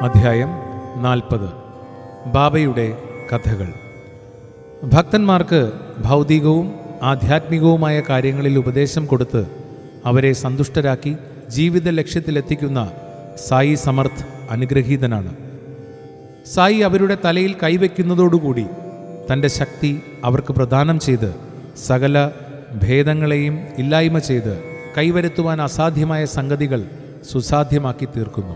അധ്യായം 40. ബാബയുടെ കഥകൾ. ഭക്തന്മാർക്ക് ഭൗതികവും ആധ്യാത്മികവുമായ കാര്യങ്ങളിൽ ഉപദേശം കൊടുത്ത് അവരെ സന്തുഷ്ടരാക്കി ജീവിത ലക്ഷ്യത്തിലെത്തിക്കുന്ന സായി സമർത്ഥ് അനുഗ്രഹീതനാണ്. സായി അവരുടെ തലയിൽ കൈവയ്ക്കുന്നതോടുകൂടി തൻ്റെ ശക്തി അവർക്ക് പ്രദാനം ചെയ്ത് സകല ഭേദങ്ങളെയും ഇല്ലായ്മ ചെയ്ത് കൈവരുത്തുവാൻ അസാധ്യമായ സംഗതികൾ സുസാധ്യമാക്കി തീർക്കുന്നു.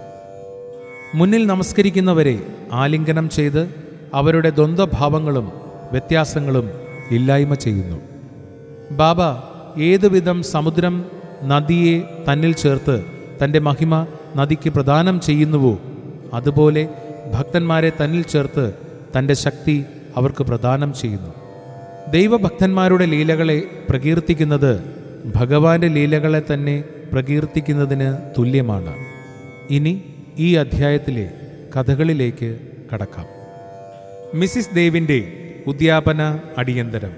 മുന്നിൽ നമസ്കരിക്കുന്നവരെ ആലിംഗനം ചെയ്ത് അവരുടെ ദ്വന്ദ്വഭാവങ്ങളും വ്യത്യാസങ്ങളും ഇല്ലായ്മ ചെയ്യുന്നു. ബാബ ഏതുവിധം സമുദ്രം നദിയെ തന്നിൽ ചേർത്ത് തൻ്റെ മഹിമ നദിക്ക് പ്രദാനം ചെയ്യുന്നുവോ അതുപോലെ ഭക്തന്മാരെ തന്നിൽ ചേർത്ത് തൻ്റെ ശക്തി അവർക്ക് പ്രദാനം ചെയ്യുന്നു. ദൈവഭക്തന്മാരുടെ ലീലകളെ പ്രകീർത്തിക്കുന്നത് ഭഗവാന്റെ ലീലകളെ തന്നെ പ്രകീർത്തിക്കുന്നതിന് തുല്യമാണ്. ഇനി ഈ അധ്യായത്തിലെ കഥകളിലേക്ക് കടക്കാം. മിസ്സിസ് ദേവിൻ്റെ ഉദ്യാപന അടിയന്തരം.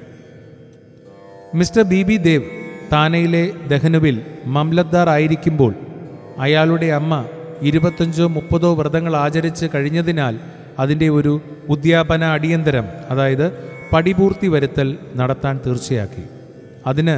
മിസ്റ്റർ ബി ദേവ് താനയിലെ ദഹനുവിൽ മംലദ്ദാർ ആയിരിക്കുമ്പോൾ അയാളുടെ അമ്മ 25-30 വ്രതങ്ങൾ ആചരിച്ച് കഴിഞ്ഞതിനാൽ അതിൻ്റെ ഒരു ഉദ്യാപന അടിയന്തരം, അതായത് പടിപൂർത്തി വരുത്തൽ നടത്താൻ തീർച്ചയാക്കി. അതിന്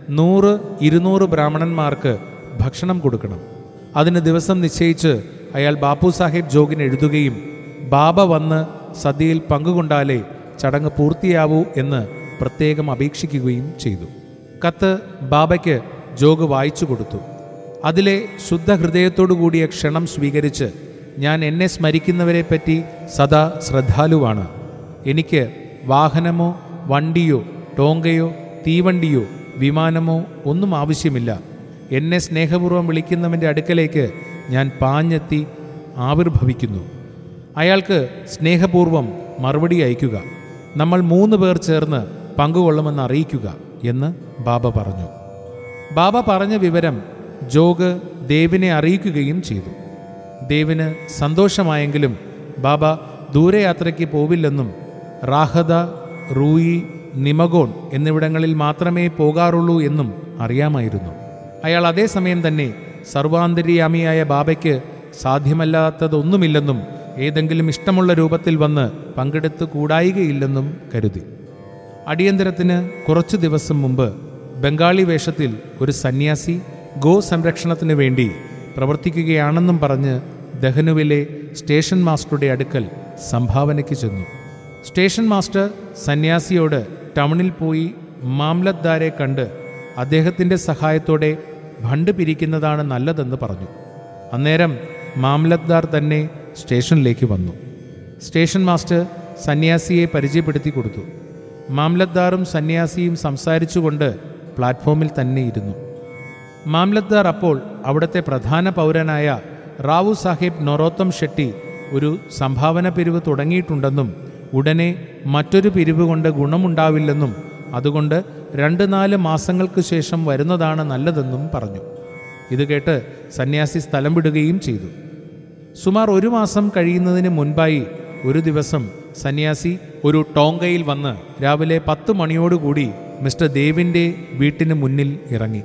100-200 ബ്രാഹ്മണന്മാർക്ക് ഭക്ഷണം കൊടുക്കണം. അതിന് ദിവസം നിശ്ചയിച്ച് അയാൾ ബാപ്പു സാഹേബ് ജോഗിന് എഴുതുകയും ബാബ വന്ന് സദ്യയിൽ പങ്കുകൊണ്ടാലേ ചടങ്ങ് പൂർത്തിയാവൂ എന്ന് പ്രത്യേകം അപേക്ഷിക്കുകയും ചെയ്തു. കത്ത് ബാബയ്ക്ക് ജോഗ് വായിച്ചു കൊടുത്തു. അതിലെ ശുദ്ധഹൃദയത്തോടു കൂടിയ ക്ഷണം സ്വീകരിച്ച്, ഞാൻ എന്നെ സ്മരിക്കുന്നവരെപ്പറ്റി സദാ ശ്രദ്ധാലുവാണ്. എനിക്ക് വാഹനമോ വണ്ടിയോ ടോങ്കയോ തീവണ്ടിയോ വിമാനമോ ഒന്നും ആവശ്യമില്ല. എന്നെ സ്നേഹപൂർവ്വം വിളിക്കുന്നവൻ്റെ അടുക്കലേക്ക് ഞാൻ പാഞ്ഞെത്തി ആവിർഭവിക്കുന്നു. അയാൾക്ക് സ്നേഹപൂർവ്വം മറുപടി അയക്കുക. നമ്മൾ 3 പേർ ചേർന്ന് പങ്കുകൊള്ളുമെന്ന് അറിയിക്കുക എന്ന് ബാബ പറഞ്ഞു. ബാബ പറഞ്ഞ വിവരം ജോഗ് ദേവിനെ അറിയിക്കുകയും ചെയ്തു. ദേവിന് സന്തോഷമായെങ്കിലും ബാബ ദൂരയാത്രയ്ക്ക് പോവില്ലെന്നും റാഹദ, റൂയി, നിമഗോൺ എന്നിവിടങ്ങളിൽ മാത്രമേ പോകാറുള്ളൂ എന്നും അറിയാമായിരുന്നു. അയാൾ അതേസമയം തന്നെ സർവാന്തര്യാമിയായ ബാബയ്ക്ക് സാധ്യമല്ലാത്തതൊന്നുമില്ലെന്നും ഏതെങ്കിലും ഇഷ്ടമുള്ള രൂപത്തിൽ വന്ന് പങ്കെടുത്തു കൂടായികയില്ലെന്നും കരുതി. അടിയന്തരത്തിന് കുറച്ചു ദിവസം മുമ്പ് ബംഗാളി വേഷത്തിൽ ഒരു സന്യാസി ഗോ സംരക്ഷണത്തിന് വേണ്ടി പ്രവർത്തിക്കുകയാണെന്നും പറഞ്ഞ് ദഹനുവിലെ സ്റ്റേഷൻ മാസ്റ്ററുടെ അടുക്കൽ സംഭാവനയ്ക്ക് ചെന്നു. സ്റ്റേഷൻ മാസ്റ്റർ സന്യാസിയോട് ടൗണിൽ പോയി മാംലദ്ദാരെ കണ്ട് അദ്ദേഹത്തിൻ്റെ സഹായത്തോടെ ഫണ്ട് പിരിക്കുന്നതാണ് നല്ലതെന്ന് പറഞ്ഞു. അന്നേരം മാംലദ്ദാർ തന്നെ സ്റ്റേഷനിലേക്ക് വന്നു. സ്റ്റേഷൻ മാസ്റ്റർ സന്യാസിയെ പരിചയപ്പെടുത്തി കൊടുത്തു. മാംലദ്ദാറും സന്യാസിയും സംസാരിച്ചുകൊണ്ട് പ്ലാറ്റ്ഫോമിൽ തന്നെ ഇരുന്നു. മാംലദ്ദാർ അപ്പോൾ അവിടുത്തെ പ്രധാന പൗരനായ റാവു സാഹിബ് നൊറോത്തം ഷെട്ടി ഒരു സംഭാവന പിരിവ് തുടങ്ങിയിട്ടുണ്ടെന്നും ഉടനെ മറ്റൊരു പിരിവ് കൊണ്ട് ഗുണമുണ്ടാവില്ലെന്നും അതുകൊണ്ട് 2-4 മാസങ്ങൾക്ക് ശേഷം വരുന്നതാണ് നല്ലതെന്നും പറഞ്ഞു. ഇത് കേട്ട് സന്യാസി സ്ഥലം വിടുകയും ചെയ്തു. സുമാർ 1 മാസം കഴിയുന്നതിന് മുൻപായി ഒരു ദിവസം സന്യാസി ഒരു ടോങ്കയിൽ വന്ന് രാവിലെ 10 മണിയോടുകൂടി മിസ്റ്റർ ദേവിൻ്റെ വീട്ടിന് മുന്നിൽ ഇറങ്ങി.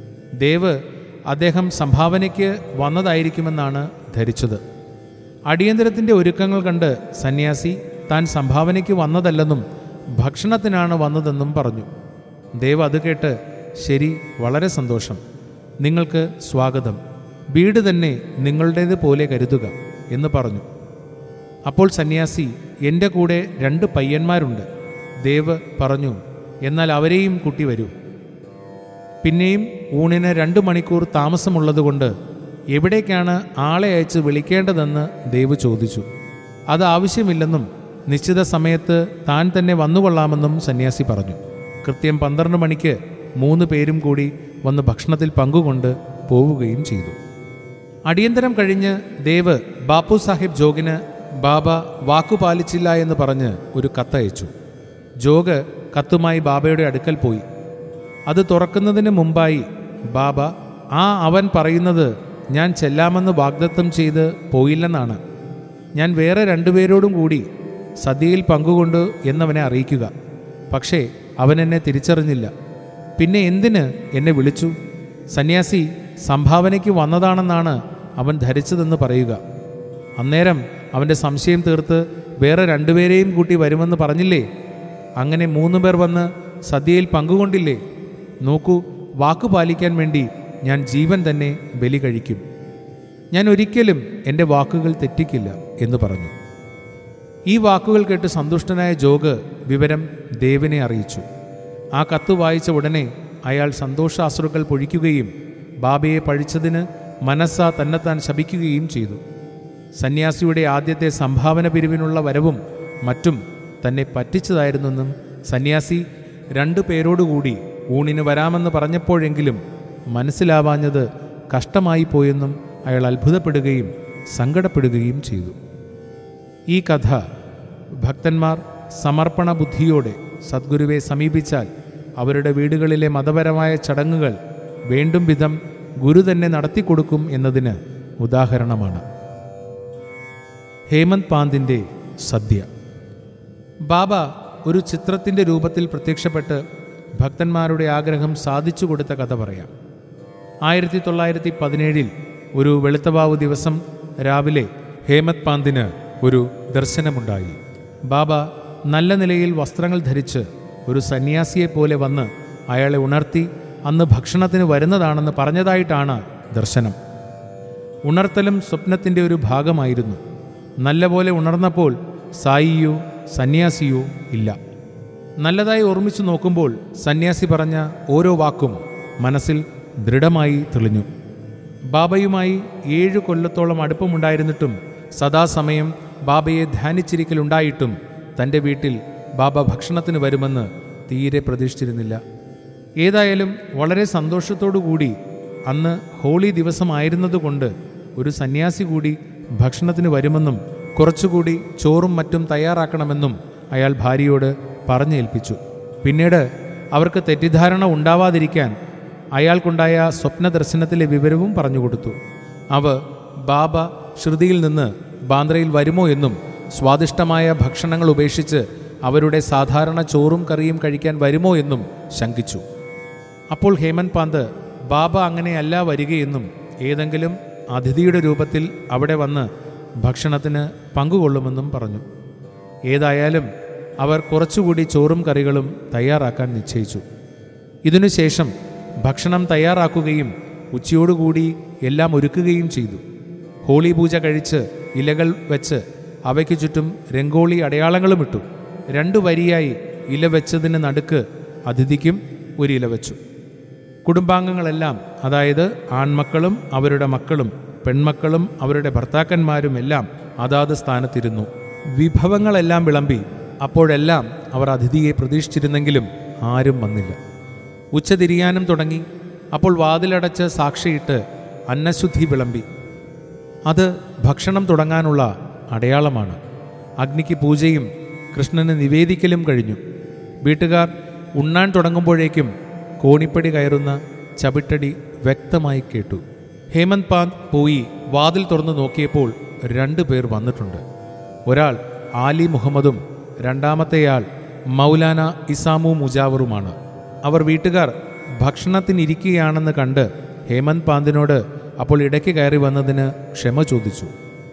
ദേവ് അദ്ദേഹം സംഭാവനയ്ക്ക് വന്നതായിരിക്കുമെന്നാണ് ധരിച്ചത്. അടിയന്തരത്തിൻ്റെ ഒരുക്കങ്ങൾ കണ്ട് സന്യാസി താൻ സംഭാവനയ്ക്ക് വന്നതല്ലെന്നും ഭക്ഷണത്തിനാണ് വന്നതെന്നും പറഞ്ഞു. ദേവ് അത് കേട്ട്, ശരി, വളരെ സന്തോഷം, നിങ്ങൾക്ക് സ്വാഗതം, വീട് തന്നെ നിങ്ങളുടേത് പോലെ കരുതുക എന്ന് പറഞ്ഞു. അപ്പോൾ സന്യാസി, എൻ്റെ കൂടെ 2 പയ്യന്മാരുണ്ട്. ദേവ് പറഞ്ഞു, എന്നാൽ അവരെയും കൂട്ടി വരൂ. പിന്നെയും ഊണിന് 2 മണിക്കൂർ താമസമുള്ളതുകൊണ്ട് എവിടേക്കാണ് ആളെ അയച്ച് വിളിക്കേണ്ടതെന്ന് ദേവ് ചോദിച്ചു. അത് ആവശ്യമില്ലെന്നും നിശ്ചിത സമയത്ത് താൻ തന്നെ വന്നുകൊള്ളാമെന്നും സന്യാസി പറഞ്ഞു. കൃത്യം 12 മണിക്ക് 3 പേരും കൂടി വന്ന് ഭക്ഷണത്തിൽ പങ്കുകൊണ്ട് പോവുകയും ചെയ്തു. അടിയന്തരം കഴിഞ്ഞ് ദേവ് ബാപ്പു സാഹിബ് ജോഗിന് ബാബ വാക്കുപാലിച്ചില്ല എന്ന് പറഞ്ഞ് ഒരു കത്തയച്ചു. ജോഗ് കത്തുമായി ബാബയുടെ അടുക്കൽ പോയി. അത് തുറക്കുന്നതിന് മുമ്പായി ബാബ, അവൻ പറയുന്നത് ഞാൻ ചെല്ലാമെന്ന് വാഗ്ദത്തം ചെയ്ത് പോയില്ലെന്നാണ്. ഞാൻ വേറെ 2 പേരോടും കൂടി സദ്യയിൽ പങ്കുകൊണ്ട് എന്നവനെ അറിയിക്കുക. പക്ഷേ അവൻ എന്നെ തിരിച്ചറിഞ്ഞില്ല. പിന്നെ എന്തിന് എന്നെ വിളിച്ചു? സന്യാസി സംഭാവനയ്ക്ക് വന്നതാണെന്നാണ് അവൻ ധരിച്ചതെന്ന് പറയുക. അന്നേരം അവൻ്റെ സംശയം തീർത്ത് വേറെ 2 പേരെയും കൂട്ടി വരുമെന്ന് പറഞ്ഞില്ലേ? അങ്ങനെ 3 പേർ വന്ന് സദ്യയിൽ പങ്കുകൊണ്ടില്ലേ? നോക്കൂ, വാക്കു പാലിക്കാൻ വേണ്ടി ഞാൻ ജീവൻ തന്നെ ബലി കഴിക്കും. ഞാൻ ഒരിക്കലും എൻ്റെ വാക്കുകൾ തെറ്റിക്കില്ല എന്ന് പറഞ്ഞു. ഈ വാക്കുകൾ കേട്ട് സന്തുഷ്ടനായ ജോഗ് വിവരം ദേവനെ അറിയിച്ചു. ആ കത്ത് വായിച്ച ഉടനെ അയാൾ സന്തോഷാശ്രുക്കൾ പൊഴിക്കുകയും ബാബയെ പഴിച്ചതിന് മനസ്സാ തന്നെത്താൻ ശപിക്കുകയും ചെയ്തു. സന്യാസിയുടെ ആദ്യത്തെ സംഭാവന പിരിവിനുള്ള വരവും മറ്റും തന്നെ പറ്റിച്ചതായിരുന്നെന്നും സന്യാസി 2 പേരോടുകൂടി ഊണിന് വരാമെന്ന് പറഞ്ഞപ്പോഴെങ്കിലും മനസ്സിലാവാഞ്ഞത് കഷ്ടമായി പോയെന്നും അയാൾ അത്ഭുതപ്പെടുകയും സങ്കടപ്പെടുകയും ചെയ്തു. ഈ കഥ ഭക്തന്മാർ സമർപ്പണ ബുദ്ധിയോടെ സദ്ഗുരുവെ സമീപിച്ചാൽ അവരുടെ വീടുകളിലെ മതപരമായ ചടങ്ങുകൾ വേണ്ടും വിധം ഗുരു തന്നെ നടത്തിക്കൊടുക്കും എന്നതിന് ഉദാഹരണമാണ്. ഹേമന്ത് പാന്തിൻ്റെ സദ്യ. ബാബ ഒരു ചിത്രത്തിൻ്റെ രൂപത്തിൽ പ്രത്യക്ഷപ്പെട്ട് ഭക്തന്മാരുടെ ആഗ്രഹം സാധിച്ചു കൊടുത്ത കഥ പറയാം. 1917 ഒരു വെളുത്തവാവ് ദിവസം രാവിലെ ഹേമന്ത് പാന്തിന് ഒരു ദർശനമുണ്ടായി. ബാബ നല്ല നിലയിൽ വസ്ത്രങ്ങൾ ധരിച്ച് ഒരു സന്യാസിയെപ്പോലെ വന്ന് അയാളെ ഉണർത്തി അന്ന് ഭക്ഷണത്തിന് വരുന്നതാണെന്ന് പറഞ്ഞതായിട്ടാണ് ദർശനം. ഉണർത്തലും സ്വപ്നത്തിൻ്റെ ഒരു ഭാഗമായിരുന്നു. നല്ലപോലെ ഉണർന്നപ്പോൾ സായിയോ സന്യാസിയോ ഇല്ല. നല്ലതായി ഓർമ്മിച്ചു നോക്കുമ്പോൾ സന്യാസി പറഞ്ഞ ഓരോ വാക്കും മനസ്സിൽ ദൃഢമായി തെളിഞ്ഞു. ബാബയുമായി 7 കൊല്ലത്തോളം അടുപ്പമുണ്ടായിരുന്നിട്ടും സദാസമയം ബാബയെ ധ്യാനിച്ചിരിക്കലുണ്ടായിട്ടും തൻ്റെ വീട്ടിൽ ബാബ ഭക്ഷണത്തിന് വരുമെന്ന് തീരെ പ്രതീക്ഷിച്ചിരുന്നില്ല. ഏതായാലും വളരെ സന്തോഷത്തോടുകൂടി അന്ന് ഹോളി ദിവസമായിരുന്നതുകൊണ്ട് ഒരു സന്യാസി കൂടി ഭക്ഷണത്തിന് വരുമെന്നും കുറച്ചുകൂടി ചോറും മറ്റും തയ്യാറാക്കണമെന്നും അയാൾ ഭാര്യയോട് പറഞ്ഞേൽപ്പിച്ചു. പിന്നീട് അവർക്ക് തെറ്റിദ്ധാരണ ഉണ്ടാവാതിരിക്കാൻ അയാൾക്കുണ്ടായ സ്വപ്നദർശനത്തിലെ വിവരവും പറഞ്ഞുകൊടുത്തു. ബാബ ശ്രുതിയിൽ നിന്ന് ബാന്ദ്രയിൽ വരുമോ എന്നും സ്വാദിഷ്ടമായ ഭക്ഷണങ്ങൾ ഉപേക്ഷിച്ച് അവരുടെ സാധാരണ ചോറും കറിയും കഴിക്കാൻ വരുമോ എന്നും ശങ്കിച്ചു. അപ്പോൾ ഹേമന്ത് പാന്ത് ബാബ അങ്ങനെയല്ല വരികയെന്നും ഏതെങ്കിലും അതിഥിയുടെ രൂപത്തിൽ അവിടെ വന്ന് ഭക്ഷണത്തിന് പങ്കുകൊള്ളുമെന്നും പറഞ്ഞു. ഏതായാലും അവർ കുറച്ചുകൂടി ചോറും കറികളും തയ്യാറാക്കാൻ നിശ്ചയിച്ചു. ഇതിനുശേഷം ഭക്ഷണം തയ്യാറാക്കുകയും ഉച്ചയോടുകൂടി എല്ലാം ഒരുക്കുകയും ചെയ്തു. ഹോളി പൂജ കഴിച്ച് ഇലകൾ വെച്ച് അവയ്ക്ക് ചുറ്റും രംഗോളി അടയാളങ്ങളും ഇട്ടു. 2 വരിയായി ഇല വെച്ചതിന് നടുക്ക് അതിഥിക്കും ഒരു ഇല വെച്ചു. കുടുംബാംഗങ്ങളെല്ലാം, അതായത് ആൺമക്കളും അവരുടെ മക്കളും പെൺമക്കളും അവരുടെ ഭർത്താക്കന്മാരും എല്ലാം അതാത് സ്ഥാനത്തിരുന്നു. വിഭവങ്ങളെല്ലാം വിളമ്പി. അപ്പോഴെല്ലാം അവർ അതിഥിയെ പ്രതീക്ഷിച്ചിരുന്നെങ്കിലും ആരും വന്നില്ല. ഉച്ച തിരിയാനും തുടങ്ങി. അപ്പോൾ വാതിലടച്ച് സാക്ഷിയിട്ട് അന്നശുദ്ധി വിളമ്പി. അത് ഭക്ഷണം തുടങ്ങാനുള്ള അടയാളമാണ്. അഗ്നിക്ക് പൂജയും കൃഷ്ണന് നിവേദിക്കലും കഴിഞ്ഞു. വീട്ടുകാർ ഉണ്ണാൻ തുടങ്ങുമ്പോഴേക്കും കോണിപ്പടി കയറുന്ന ചവിട്ടടി വ്യക്തമായി കേട്ടു. ഹേമന്ത് പാന്ത് പോയി വാതിൽ തുറന്നു നോക്കിയപ്പോൾ 2 പേർ വന്നിട്ടുണ്ട്. ഒരാൾ ആലി മുഹമ്മദും രണ്ടാമത്തെയാൾ മൗലാന ഇസാമു മുജാവറുമാണ്. അവർ വീട്ടുകാർ ഭക്ഷണത്തിനിരിക്കുകയാണെന്ന് കണ്ട് ഹേമന്ത് പാന്തിനോട് അപ്പോൾ ഇടയ്ക്ക് കയറി വന്നതിന് ക്ഷമ ചോദിച്ചു.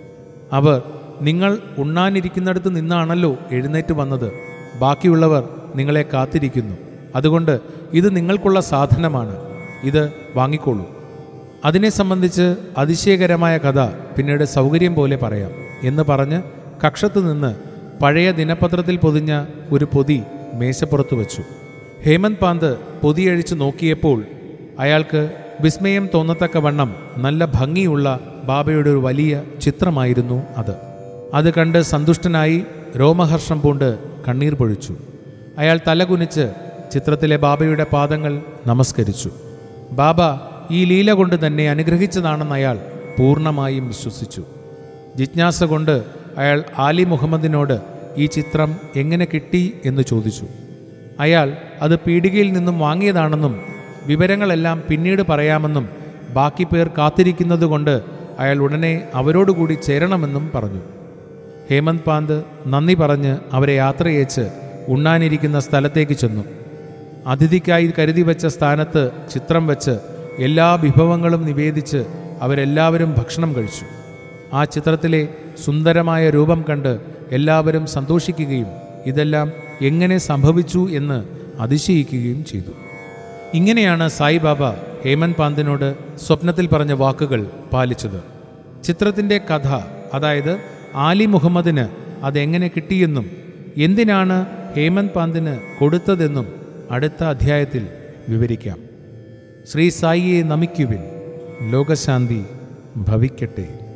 അവർ, നിങ്ങൾ ഉണ്ണാനിരിക്കുന്നിടത്ത് നിന്നാണല്ലോ എഴുന്നേറ്റ് വന്നത്. ബാക്കിയുള്ളവർ നിങ്ങളെ കാത്തിരിക്കുന്നു. അതുകൊണ്ട് ഇത് നിങ്ങൾക്കുള്ള സാധനമാണ്. ഇത് വാങ്ങിക്കോളൂ. അതിനെ സംബന്ധിച്ച് അതിശയകരമായ കഥ പിന്നീട് സൗകര്യം പോലെ പറയാം എന്ന് പറഞ്ഞ് കക്ഷത്ത് നിന്ന് പഴയ ദിനപത്രത്തിൽ പൊതിഞ്ഞ ഒരു പൊതി മേശപ്പുറത്ത് വെച്ചു. ഹേമന്ത് പാന്ത് പൊതിയഴിച്ച് നോക്കിയപ്പോൾ അയാൾക്ക് വിസ്മയം തോന്നത്തക്കവണ്ണം നല്ല ഭംഗിയുള്ള ബാബയുടെ ഒരു വലിയ ചിത്രമായിരുന്നു അത്. അത് കണ്ട് സന്തുഷ്ടനായി രോമഹർഷം പൂണ്ട് കണ്ണീർ പൊഴിച്ചു. അയാൾ തലകുനിച്ച് ചിത്രത്തിലെ ബാബയുടെ പാദങ്ങൾ നമസ്കരിച്ചു. ബാബ ഈ ലീല കൊണ്ട് തന്നെ അനുഗ്രഹിച്ചതാണെന്ന് അയാൾ പൂർണ്ണമായും വിശ്വസിച്ചു. ജിജ്ഞാസ കൊണ്ട് അയാൾ ആലി മുഹമ്മദിനോട് ഈ ചിത്രം എങ്ങനെ കിട്ടി എന്ന് ചോദിച്ചു. അയാൾ അത് പീടികയിൽ നിന്നും വാങ്ങിയതാണെന്നും വിവരങ്ങളെല്ലാം പിന്നീട് പറയാമെന്നും ബാക്കി പേർ കാത്തിരിക്കുന്നതുകൊണ്ട് അയാൾ ഉടനെ അവരോടുകൂടി ചേരണമെന്നും പറഞ്ഞു. ഹേമന്ത് പാന്ത് നന്ദി പറഞ്ഞ് അവരെ യാത്രയച്ച് ഉണ്ണാനിരിക്കുന്ന സ്ഥലത്തേക്ക് ചെന്നു. അതിഥിക്കായി കരുതി വെച്ച സ്ഥാനത്ത് ചിത്രം വെച്ച് എല്ലാ വിഭവങ്ങളും നിവേദിച്ച് അവരെല്ലാവരും ഭക്ഷണം കഴിച്ചു. ആ ചിത്രത്തിലെ സുന്ദരമായ രൂപം കണ്ട് എല്ലാവരും സന്തോഷിക്കുകയും ഇതെല്ലാം എങ്ങനെ സംഭവിച്ചു എന്ന് അതിശയിക്കുകയും ചെയ്തു. ഇങ്ങനെയാണ് സായിബാബ ഹേമന്ത് പാന്തിനോട് സ്വപ്നത്തിൽ പറഞ്ഞ വാക്കുകൾ പാലിച്ചത്. ചിത്രത്തിൻ്റെ കഥ, അതായത് ആലി മുഹമ്മദിന് അതെങ്ങനെ കിട്ടിയെന്നും എന്തിനാണ് ഹേമന്ത് പാന്തിന് കൊടുത്തതെന്നും അടുത്ത അധ്യായത്തിൽ വിവരിക്കാം. ശ്രീ സായിയെ നമിക്കുവിൻ. ലോകശാന്തി ഭവിക്കട്ടെ.